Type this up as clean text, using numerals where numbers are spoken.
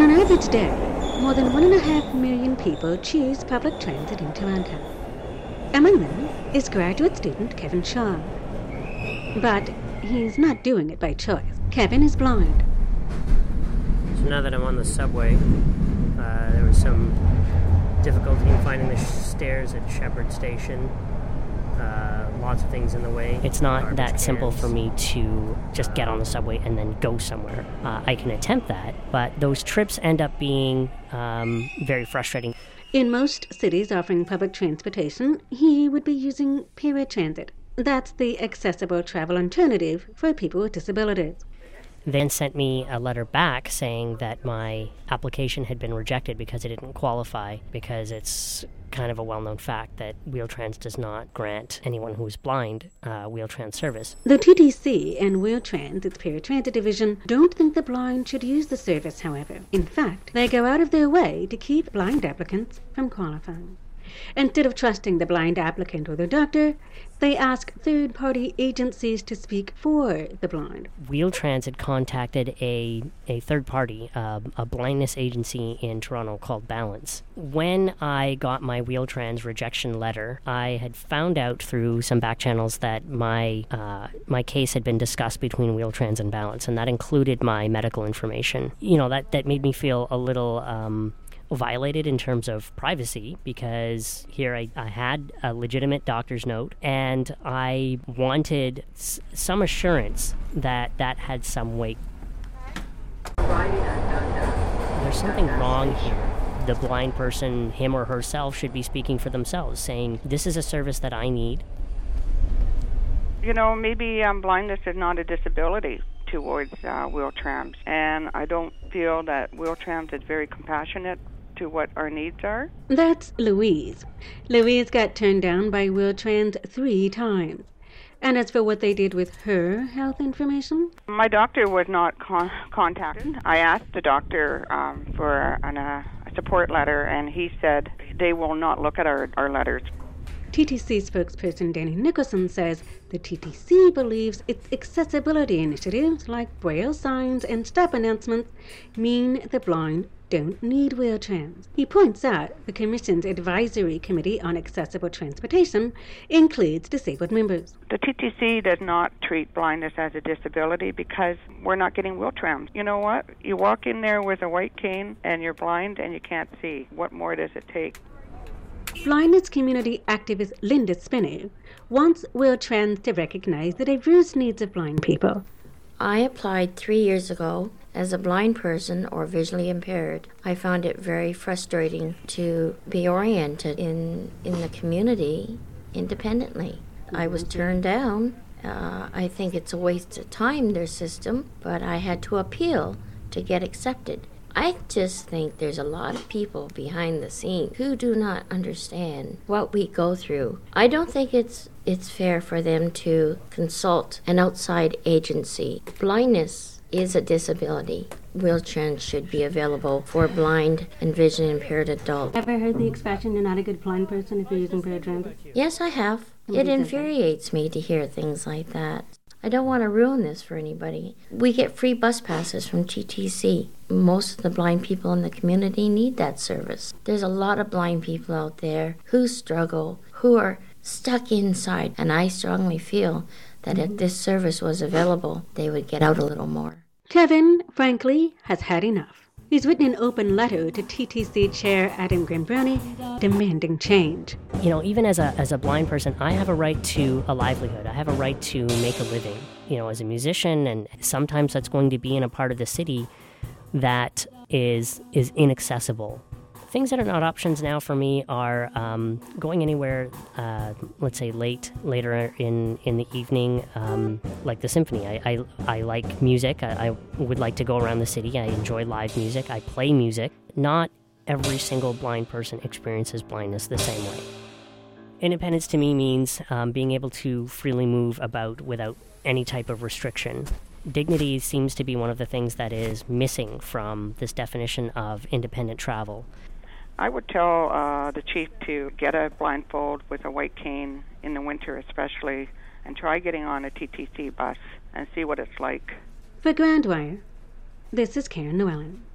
On an average day, more than 1.5 million people choose public transit in Toronto. Among them is graduate student Kevin Shaw. But he's not doing it by choice. Kevin is blind. So now that I'm on the subway, there was some difficulty in finding the stairs at Shepherd Station. Lots of things in the way. It's not that simple for me to just get on the subway and then go somewhere. I can attempt that, but those trips end up being very frustrating. In most cities offering public transportation, he would be using paratransit. That's the accessible travel alternative for people with disabilities. Then sent me a letter back saying that my application had been rejected because it didn't qualify, because it's kind of a well-known fact that Wheel-Trans does not grant anyone who is blind Wheel-Trans service. The TTC and Wheel-Trans, its paratransit division, don't think the blind should use the service, however. In fact, they go out of their way to keep blind applicants from qualifying. Instead of trusting the blind applicant or the doctor, they ask third-party agencies to speak for the blind. Wheel-Trans had contacted a third party, a blindness agency in Toronto called Balance. When I got my Wheel-Trans rejection letter, I had found out through some back channels that my case had been discussed between Wheel-Trans and Balance, and that included my medical information. You know, that made me feel a little violated in terms of privacy, because here I had a legitimate doctor's note and I wanted some assurance that that had some weight. There's something wrong here. The blind person, him or herself, should be speaking for themselves, saying, this is a service that I need. You know, maybe blindness is not a disability towards Wheel-Trans, and I don't feel that Wheel-Trans is very compassionate to what our needs are. That's Louise. Louise got turned down by Wheel-Trans 3 times. And as for what they did with her health information? My doctor was not contacted. I asked the doctor for a support letter, and he said they will not look at our letters. TTC spokesperson Danny Nicholson says the TTC believes its accessibility initiatives like braille signs and stop announcements mean the blind don't need Wheel-Trans. He points out the Commission's Advisory Committee on Accessible Transportation includes disabled members. The TTC does not treat blindness as a disability because we're not getting Wheel-Trans. You know what? You walk in there with a white cane and you're blind and you can't see. What more does it take? Blindness community activist Linda Spinner wants Wheel-Trans to recognize the diverse needs of blind people. I applied 3 years ago as a blind person or visually impaired. I found it very frustrating to be oriented in the community independently. I was turned down. I think it's a waste of time, their system, but I had to appeal to get accepted. I just think there's a lot of people behind the scenes who do not understand what we go through. I don't think it's fair for them to consult an outside agency. Blindness is a disability. Wheel-Trans should be available for blind and vision impaired adults. Ever heard the expression, you're not a good blind person if you're using paratransit? Yes, I have. It infuriates me to hear things like that. I don't want to ruin this for anybody. We get free bus passes from TTC. Most of the blind people in the community need that service. There's a lot of blind people out there who struggle, who are stuck inside, and I strongly feel that if this service was available, they would get out a little more. Kevin, frankly, has had enough. He's written an open letter to TTC Chair Adam Grimbroni demanding change. You know, even as a blind person, I have a right to a livelihood. I have a right to make a living, you know, as a musician, and sometimes that's going to be in a part of the city that is inaccessible. Things that are not options now for me are going anywhere, let's say later in the evening, like the symphony. I like music. I would like to go around the city. I enjoy live music. I play music. Not every single blind person experiences blindness the same way. Independence to me means being able to freely move about without any type of restriction. Dignity seems to be one of the things that is missing from this definition of independent travel. I would tell the chief to get a blindfold with a white cane in the winter especially and try getting on a TTC bus and see what it's like. For Grand Wire, this is Karen Llewellyn.